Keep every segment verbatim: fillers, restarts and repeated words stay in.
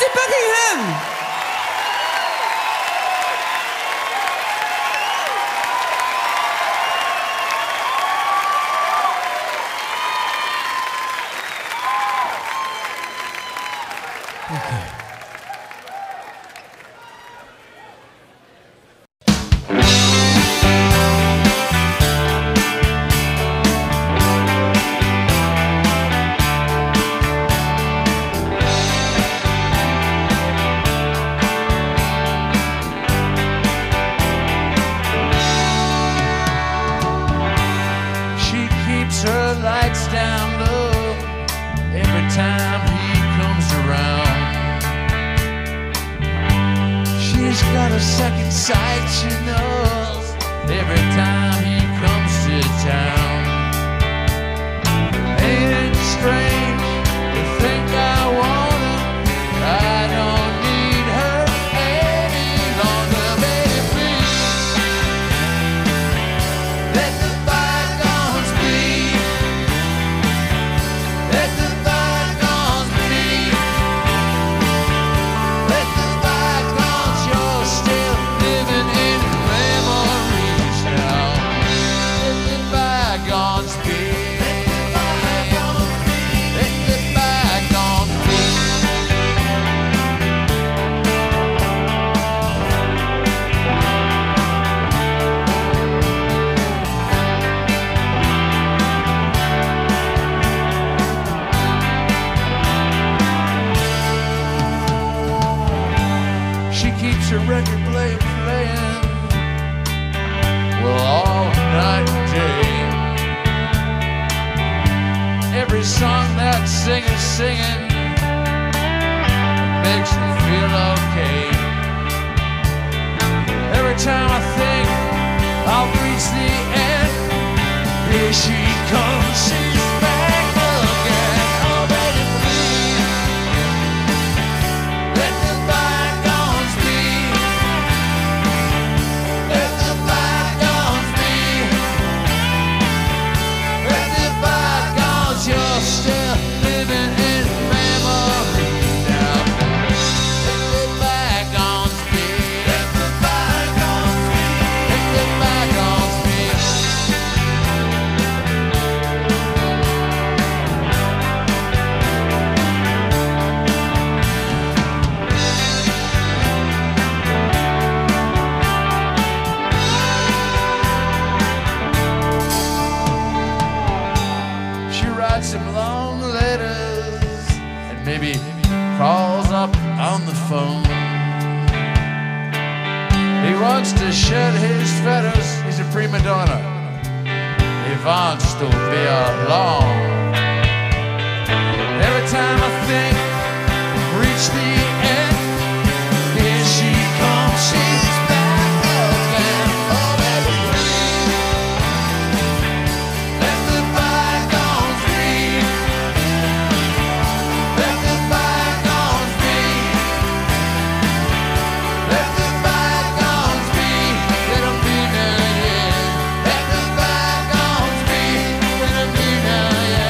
Buckingham! Okay. Her lights down low every time he comes around. She's got a second sight, she knows, every time he comes to town. Ain't it strange to think I want her, I don't need her any longer, baby, please. Let the bygones be. Let the bygones be. Let the bygones, you're still living in memories now. Let the bygones be. Let the bygones be. She keeps her record player playing, well, all night and day. Every song that singer's singing makes me feel okay. Every time I think I'll reach the end, here she comes, she's back again. Oh, baby, please, let the bygones be. Let the bygones be. Let the bygones, you're still living in memory now. Let the bygones be. Let the bygones be. Let the bygones be. She writes him long letters and maybe calls up on the phone. He wants to shed his feathers, he's a prima donna. He wants to be alone. Every time I think reach the end, here she comes, she's back again. Oh, baby, please, let the bygones be. Let the bygones be. Let the bygones be. Let them be now, yeah. Let the bygones be. Let them be now, yeah.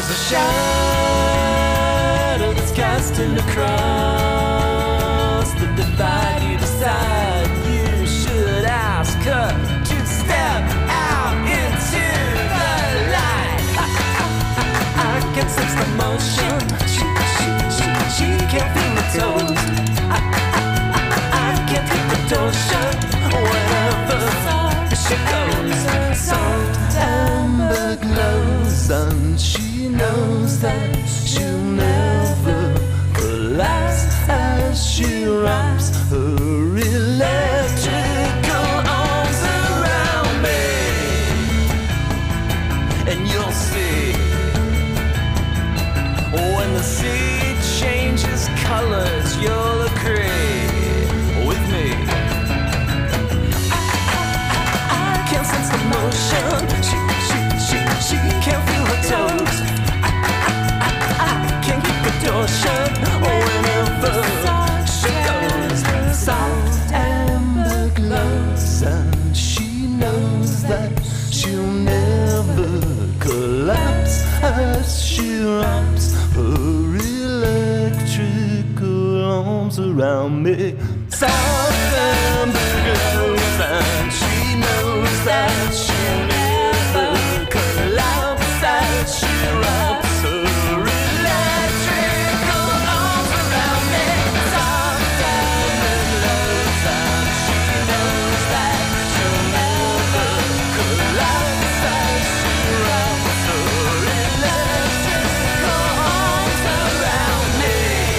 There's a shadow that's casting across the divide. You decide you should ask her to step out into the light. I, I, I, I can sense the motion. She, she, she, she can't feel the toes. I, I, I, I can't keep the door shut whenever she goes. Soft amber glows, and she knows that she'll never collapse as she wraps her electrical arms around me. And you'll see when the sea changes colors, you'll agree with me. I can't sense the motion. She, she, she, she can't feel her toes. I, I, I, I can't keep the door shut whenever she goes. Soft amber glows, and she knows that she'll never collapse as she wraps her electrical arms around me. Soft amber glows, and she knows that she'll never collapse as she wraps her electrical arms around me. Soft amber glows, and she knows that she'll never collapse as she wraps her electrical arms around me.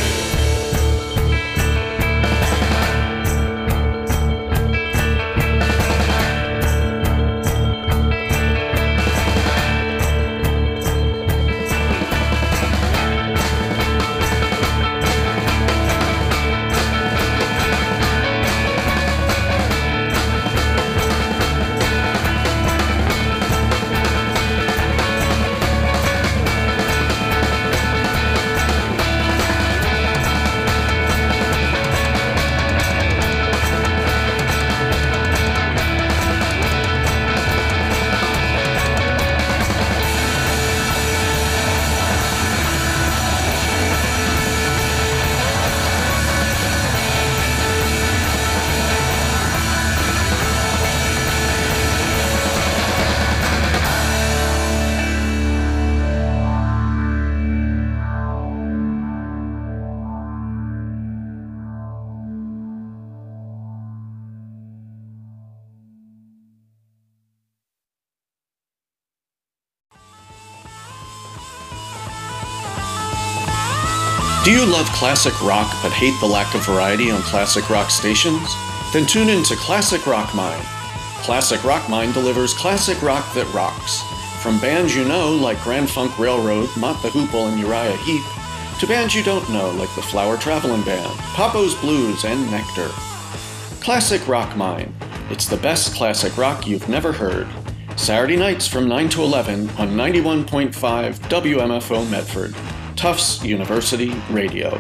Do you love classic rock but hate the lack of variety on classic rock stations? Then tune in to Classic Rock Mind. Classic Rock Mind delivers classic rock that rocks. From bands you know like Grand Funk Railroad, Mott the Hoople, and Uriah Heep, to bands you don't know like the Flower Traveling Band, Papo's Blues, and Nectar. Classic Rock Mind. It's the best classic rock you've never heard. Saturday nights from nine to eleven on ninety-one point five W M F O Medford. Tufts University Radio.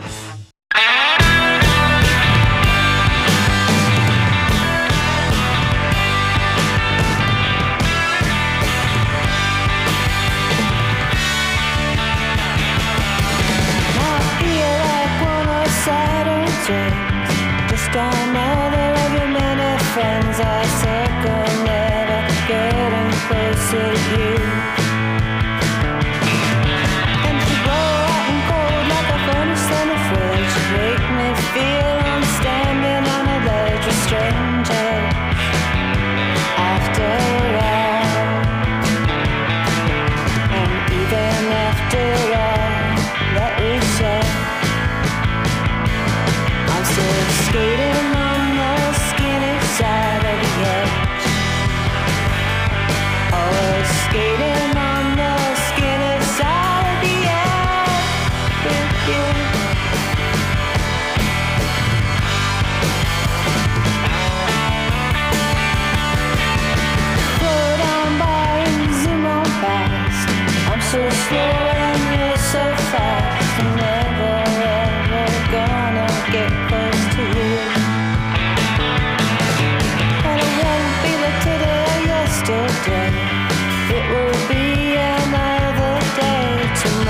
Just another of your many friends I circle, never getting closer to you. And to blow hot and cold like a furnace in a fridge, make me feel I'm standing on a ledge with strangers. After all, and even after all that we said, still skating on the skinny side of the edge. Always skating on the skinny side of the edge with you. Slow down by and zoom on past. I'm so slow and you're so fast. I'm never ever gonna get close to you. And it won't be like today or yesterday. It will be another day tomorrow.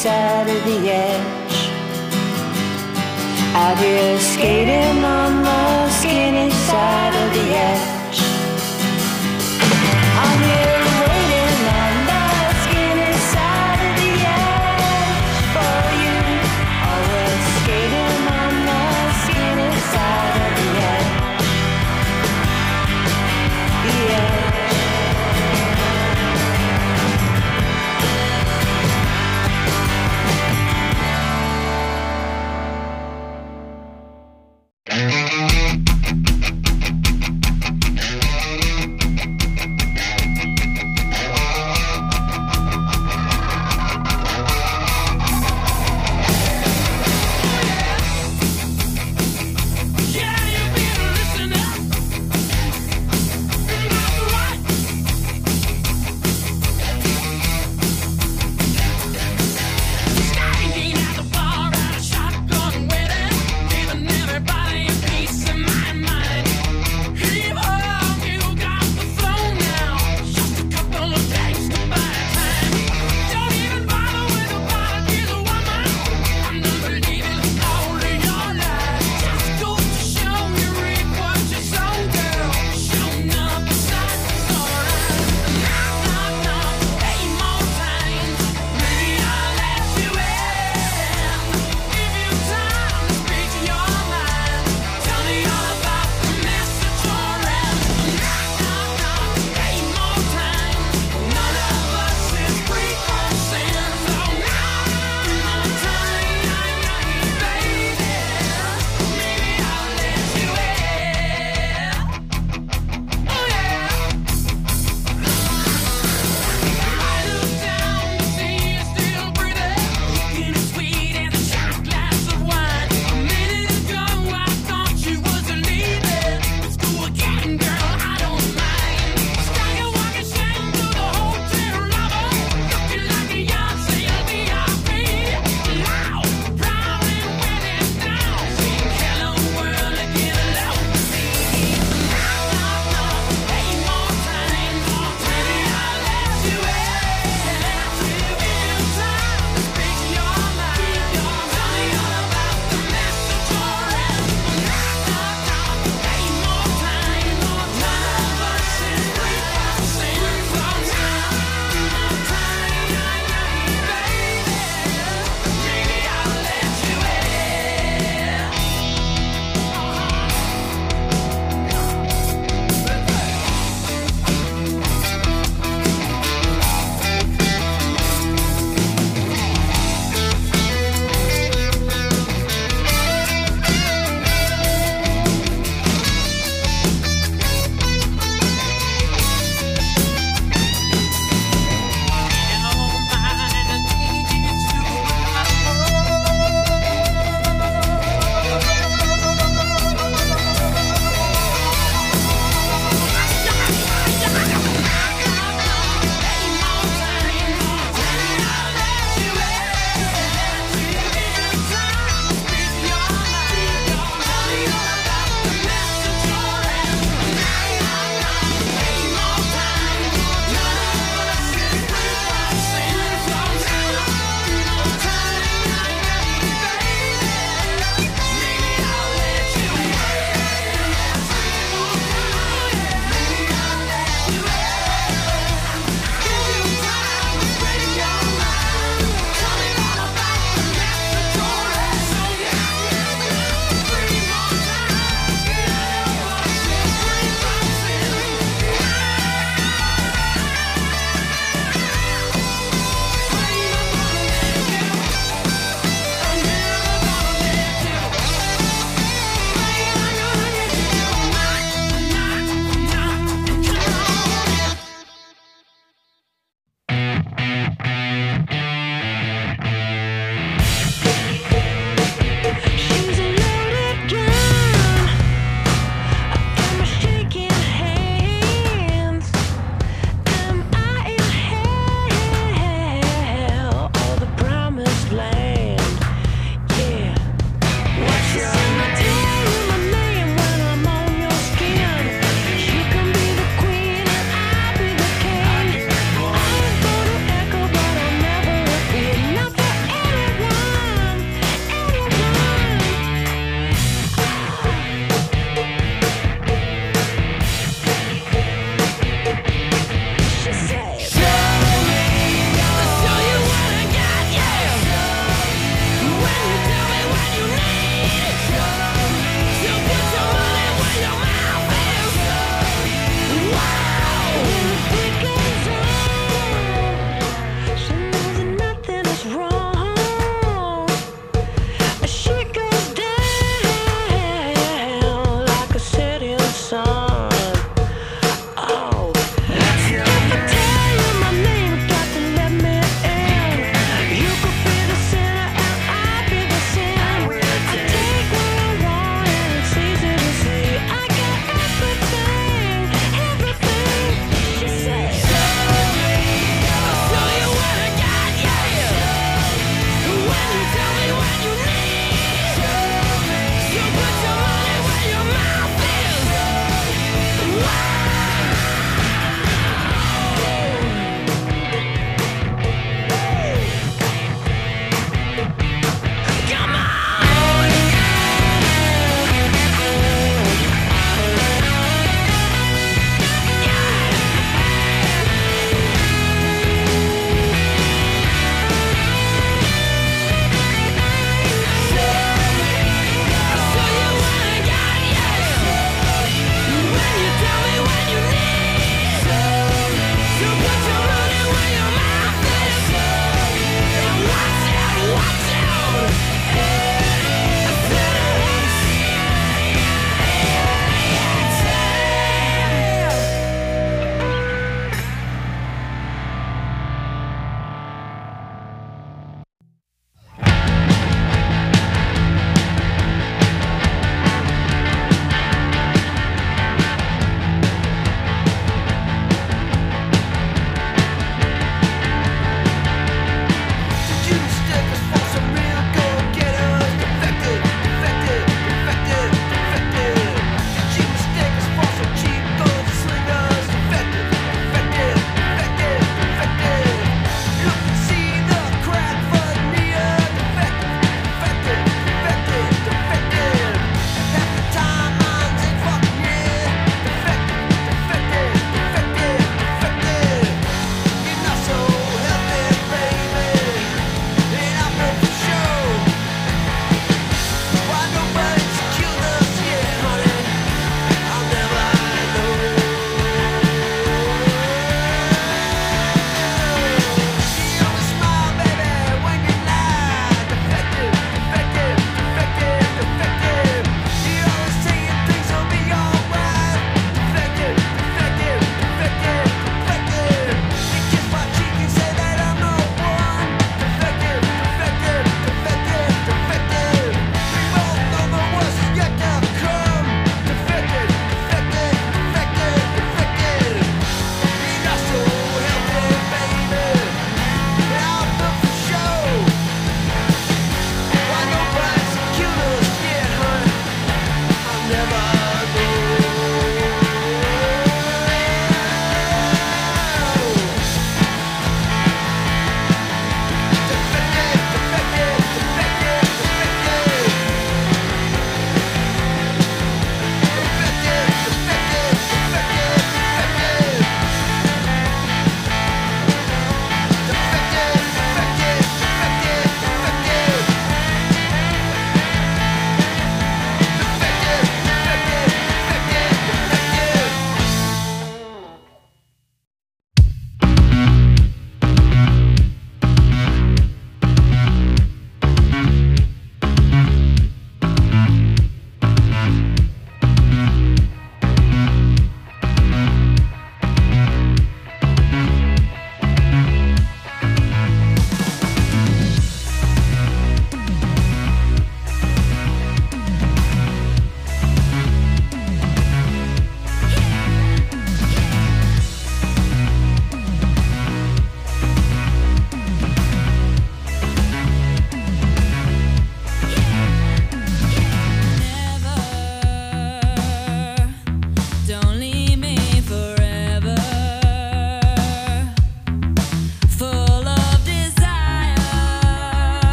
side of the edge. Out here skating on the skinny side of the edge. I'm here waiting on the skinny side of the edge for you. Always skating on the skinny side of the edge. The edge.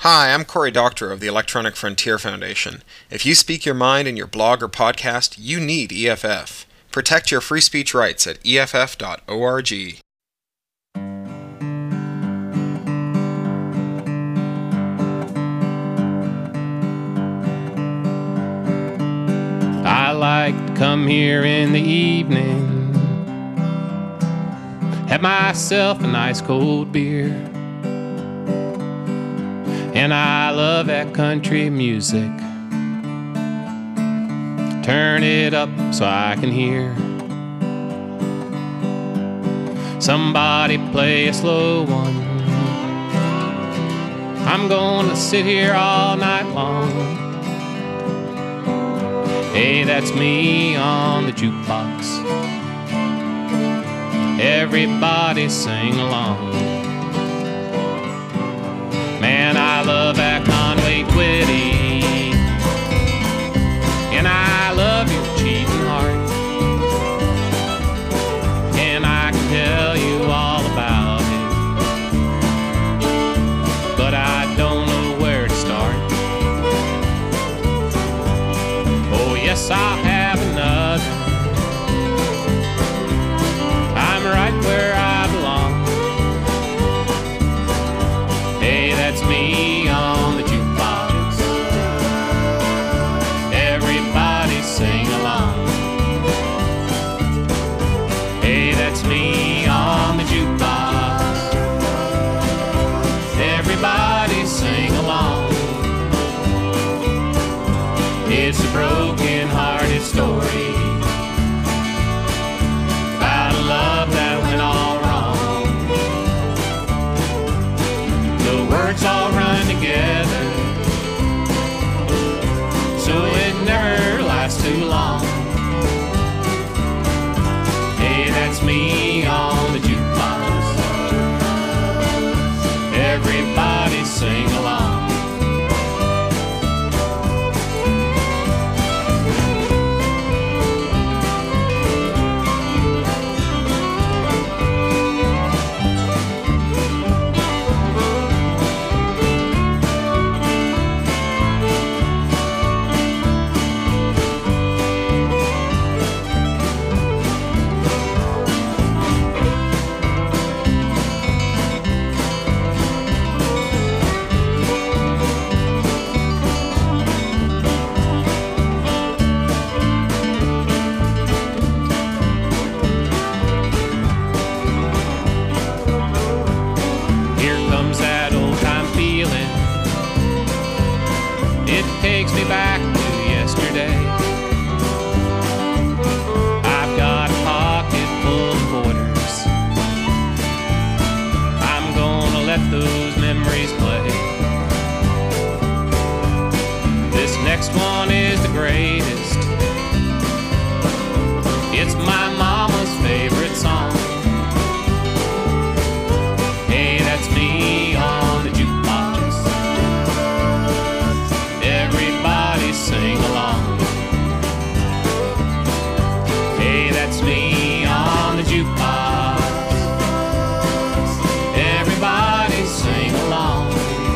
Hi, I'm Corey Doctorow of the Electronic Frontier Foundation. If you speak your mind in your blog or podcast, you need E F F. Protect your free speech rights at E F F dot org. I like to come here in the evening, have myself a nice cold beer, and I love that country music. Turn it up so I can hear somebody play a slow one. I'm gonna sit here all night long. Hey, that's me on the jukebox. Everybody sing along. Man, I love that Conway Twitty, and I love your cheating heart, and I can tell you all about it, but I don't know where to start. Oh yes, I'll have another. I'm right where I belong. Hey, that's me on the jukebox. Everybody sing along. Hey, that's me on the jukebox. Everybody sing along. It's a broken-hearted story about a love that went all wrong. The words all run together, so it never lasts too long. Hey, that's me on the jukebox. Everybody sing along. Here comes that old time feeling. It takes me back to yesterday. I've got a pocket full of quarters. I'm gonna let those memories play. This next one is the greatest. It's my mama's favorite song. Hey, that's me on the jukebox. Everybody sing along. Hey, that's me on the jukebox. Everybody sing along.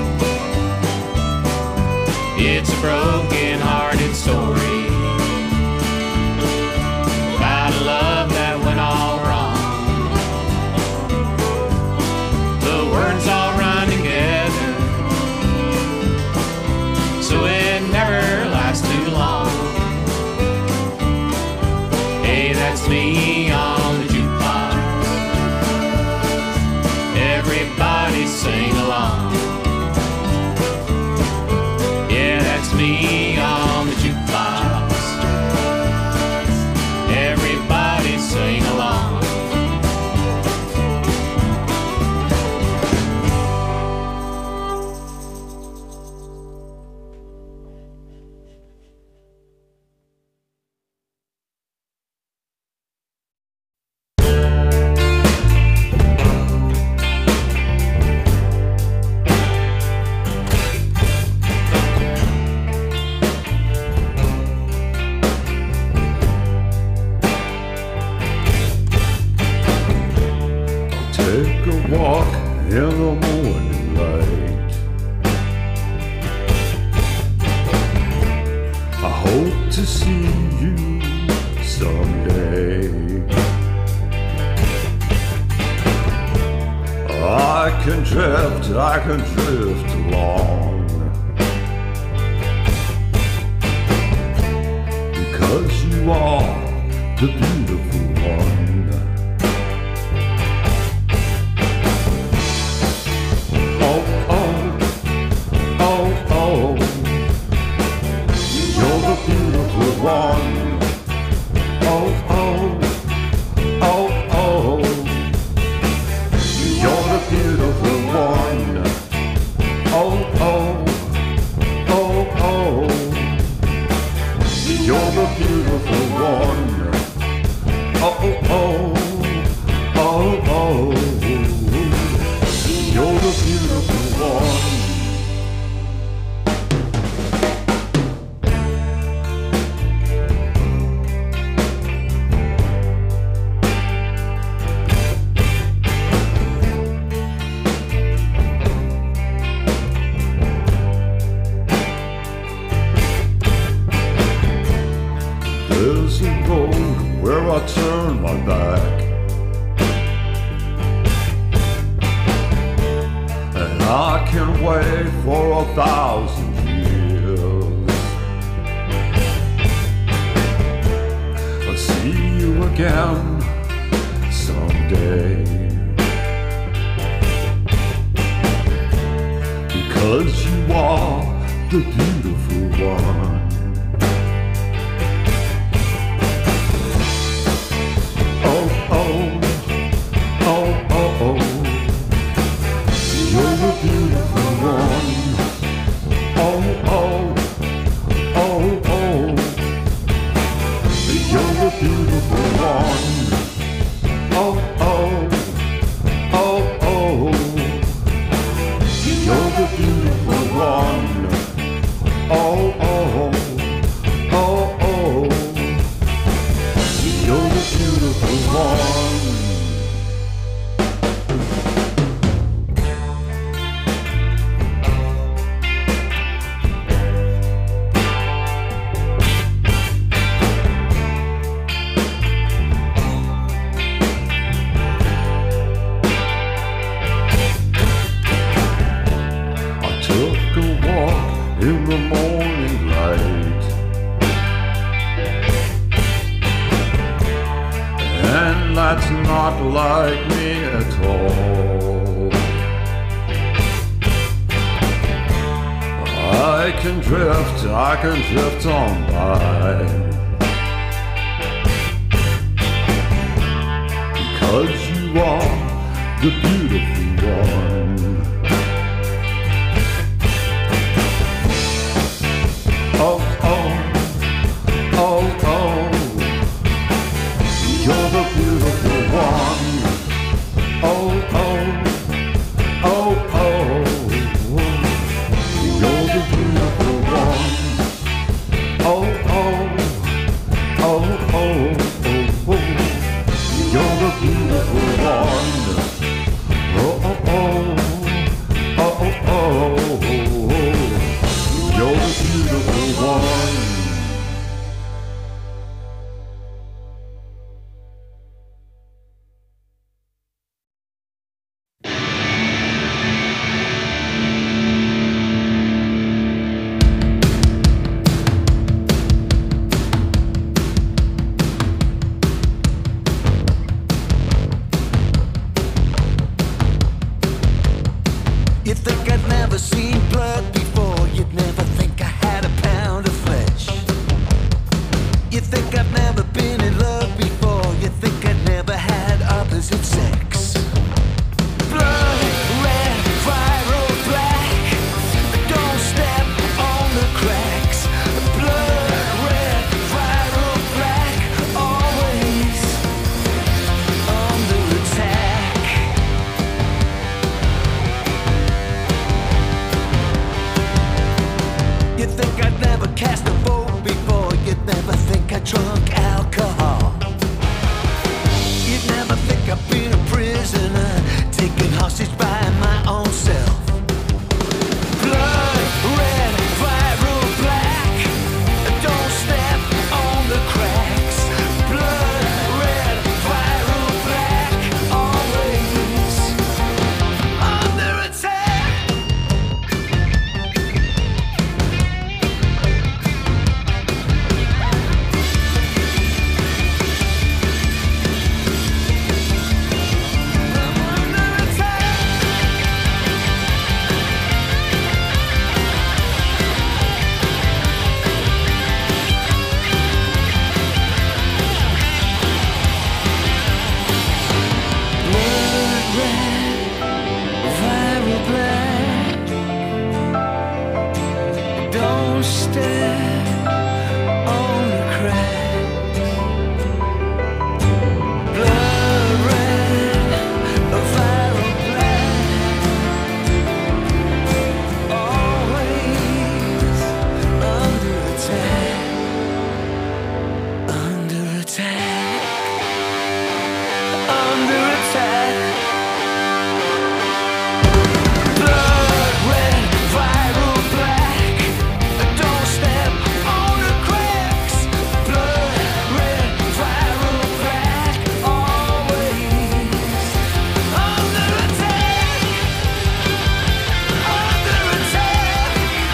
It's a broken-hearted story about a love that went all wrong. The words all run together, so it never lasts too long. Hey, that's me on the jukebox. Everybody sing along. Yeah, that's me on the jukebox. to see you someday. I can drift, I can drift along, because you are the beautiful one. Oh, oh, oh, oh, you're the beautiful one. Oh, oh, oh, oh, you're the beautiful one. Oh, oh, oh, oh, you're the beautiful one. Oh, oh, oh, oh, you're the beautiful one. There's a road where I turn my back, and I can wait for a thousand years. I'll see you again someday, because you are the beautiful one. Oh, oh, oh, oh, oh, you're the beautiful one. Oh, oh, oh, oh, you're the beautiful one. Oh, oh, oh, oh, you're the beautiful one. Oh, oh, oh, oh, you're the beautiful one. I took a walk in the morning light, and that's not like me at all. I can drift, I can drift on by, because you are the beautiful one. Oh, oh, oh, oh, you're the beautiful one. Oh, oh, oh, oh, you're the beautiful one. Oh, oh, oh, oh, oh, you're the beautiful one. Oh, oh, oh, oh, oh, you're the beautiful one. You think I'd never seen blood before, you'd never think I had a pound of flesh. You think I've never been in love before, you think I'd never had opposite sex. Blood, red, fire or black, don't step on the cracks. Blood, red, fire or black, always under attack. You think I'd never cast a vote before, you'd never think I drunk alcohol. You'd never think I've been a prisoner, taken hostage by my own self. Blood, red, fire or black, don't step Don't stare on the cracks. Blood red, a viral black. Always under attack. Under attack. Under attack. Blood red, viral black. Don't step on the cracks. Blood red, viral black. Always under attack. Under attack.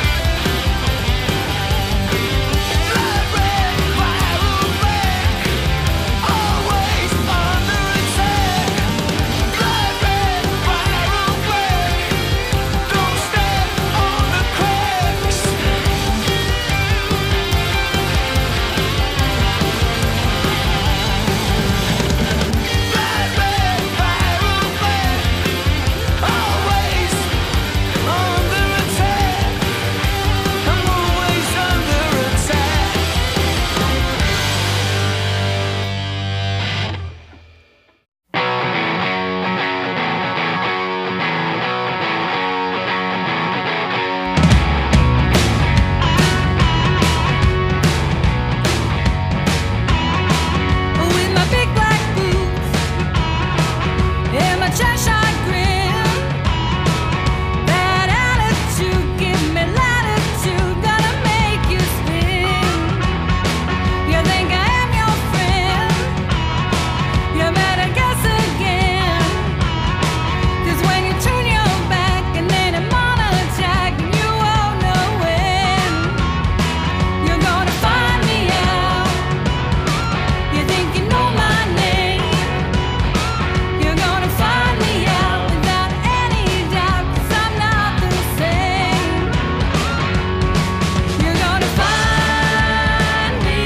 Blood red, viral black. Always under attack. Blood red, viral black. Don't step on the cracks. Blood red, viral black. Always under attack. I'm always under attack. With my big black boots and my Cheshire grin, that attitude give me latitude, gonna make you spin. You think I am your friend? You better guess again. 'Cause when you turn your back and then I'm on attack, and you won't know when you're gonna find me out. You think you know my name? You're gonna find me out without any doubt, 'cause I'm not the same. You're gonna find me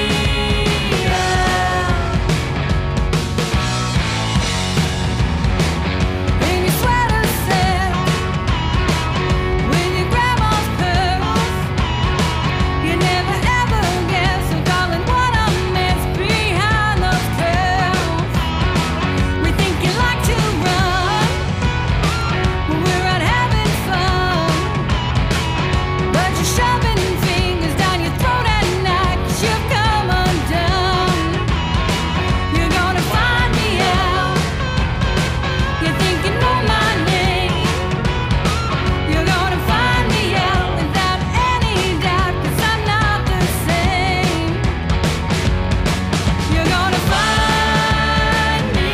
out. In your sweater set, with your grandma's pearls, you never ever guess, so darling, what I miss behind those curls. We think you like to run when we're out having fun, but you're shoving fingers down your throat at night 'cause you've come undone. You're gonna find me out. You think you know my name? You're gonna find me out without any doubt, 'cause I'm not the same. You're gonna find me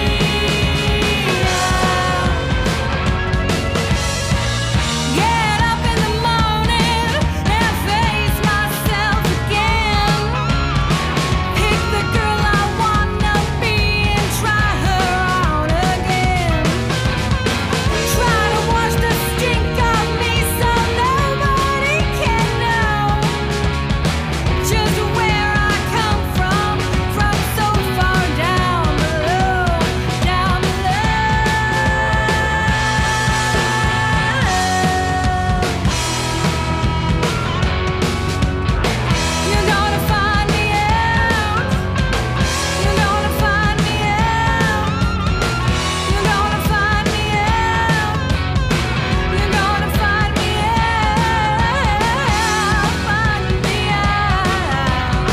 out. Get up in the morning and face myself again. Pick the girl I wanna be and try her out again. Try to wash the stink off me so nobody can know just where I come from, from so far down below, down below. You're gonna find me out. You're gonna find me out. You're gonna find me out. You're gonna find me out. Find me out.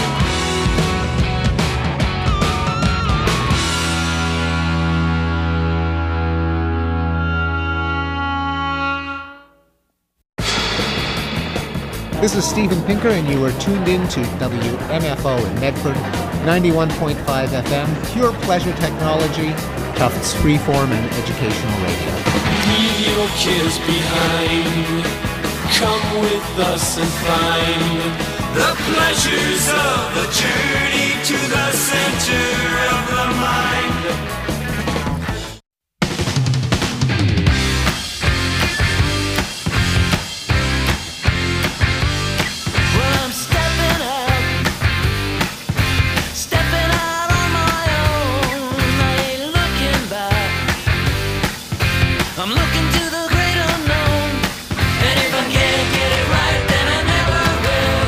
This is Stephen Pinker, and you are tuned in to W M F O in Medford, ninety-one point five F M, pure pleasure technology, Tufts freeform and educational radio. Leave your kids behind. Come with us and find the pleasures of the journey to the center of the mind. Well, I'm stepping out, stepping out on my own. I ain't looking back. I'm looking to the great unknown. And if I can't get it right, then I never will.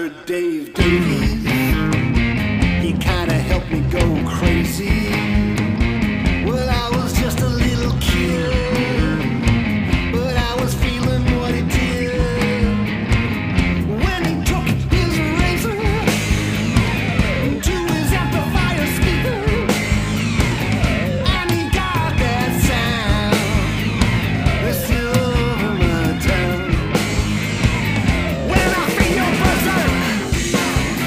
drummer Dave Davies. He kinda helped me go crazy. Well, I was just a little kid, but I was feeling what he did. When he took his razor to his amplifier speaker, and he got that sound that's still over my town. When I feel your person,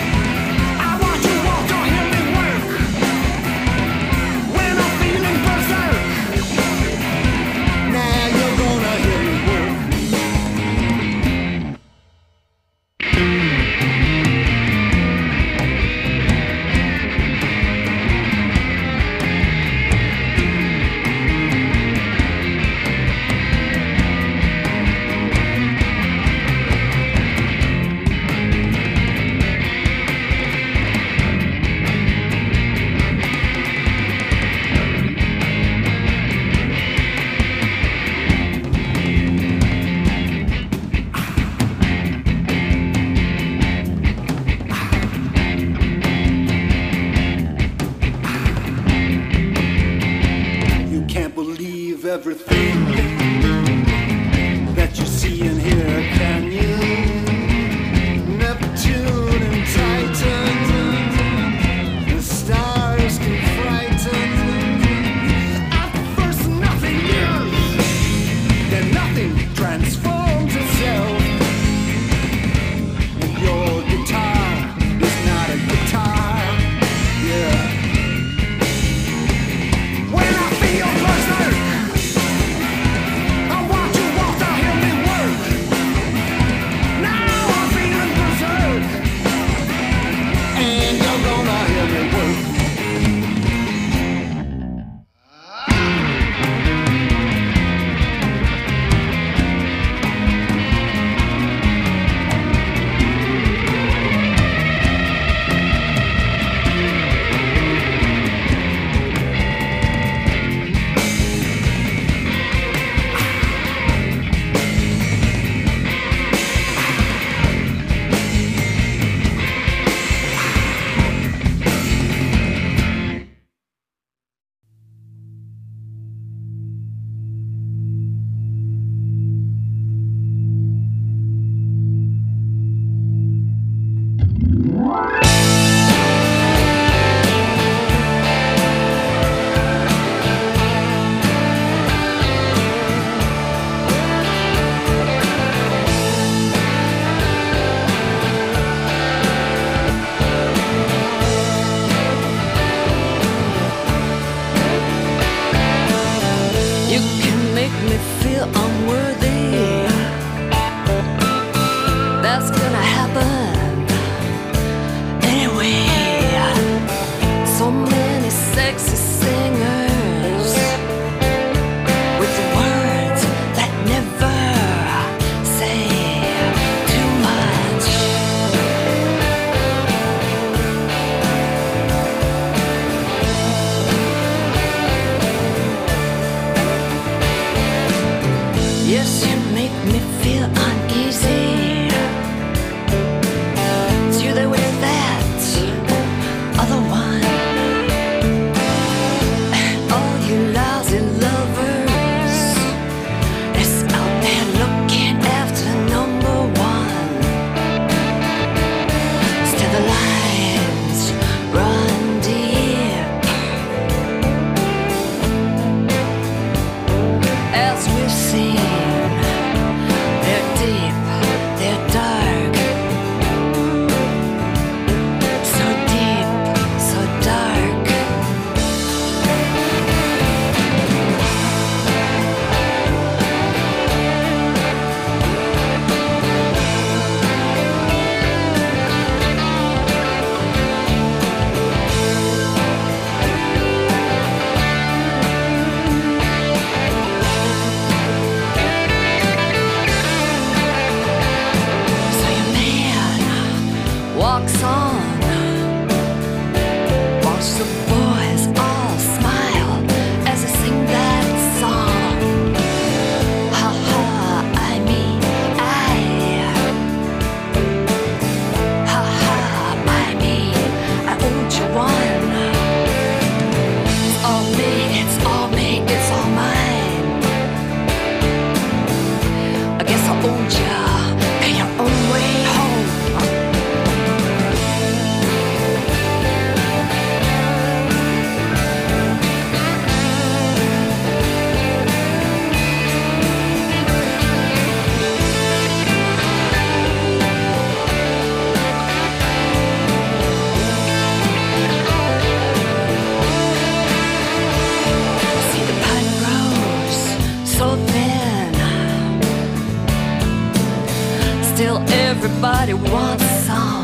still everybody wants some.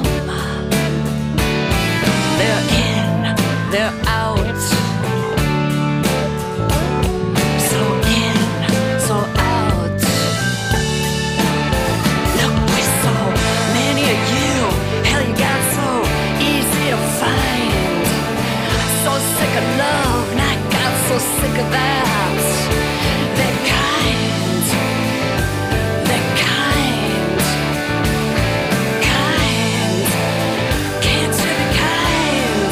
They're in, they're out. So in, so out. Look, we're so many of you. Hell, you got so easy to find. So sick of love, and I got so sick of that. They're kind. They're kind. Kind. Can't you be kind?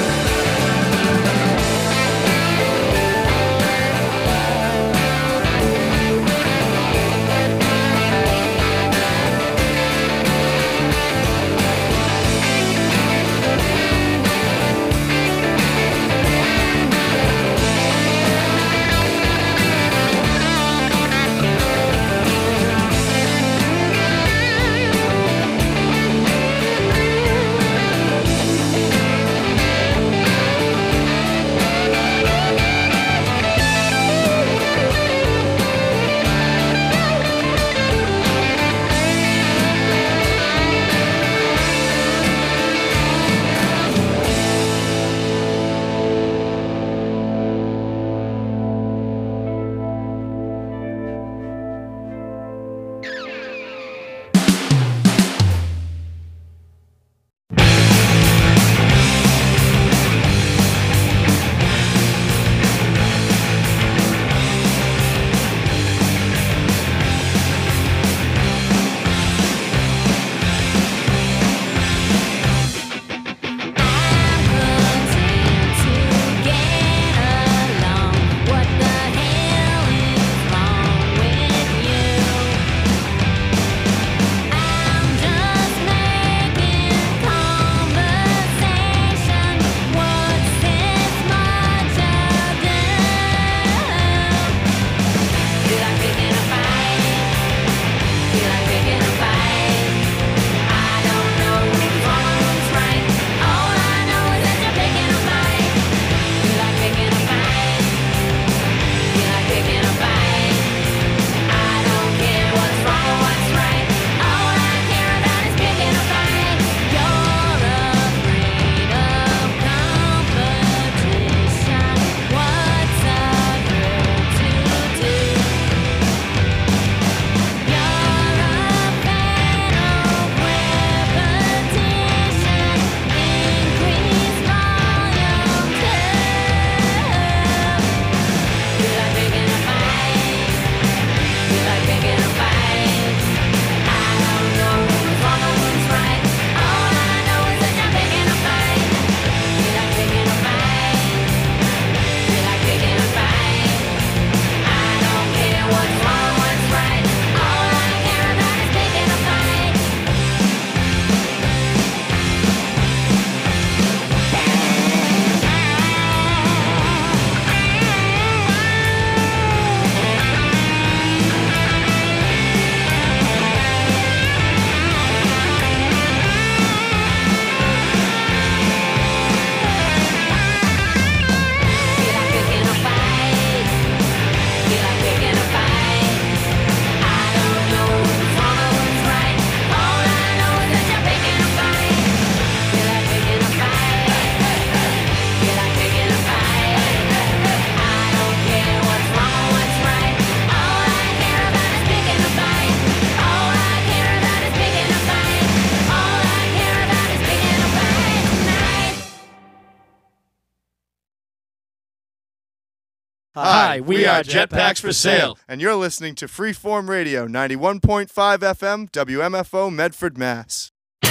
Hi, we are Jetpacks for Sale. And you're listening to Freeform Radio, ninety-one point five F M, W M F O, Medford, Mass.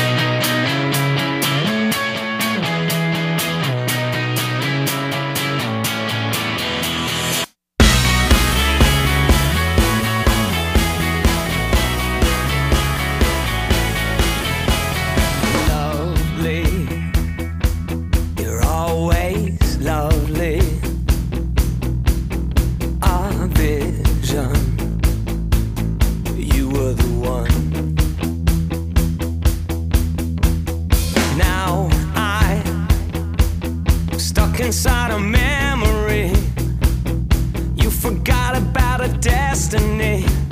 Lovely, you're always lovely. Our vision, you were the one. Now I'm stuck inside a memory. You forgot about a destiny.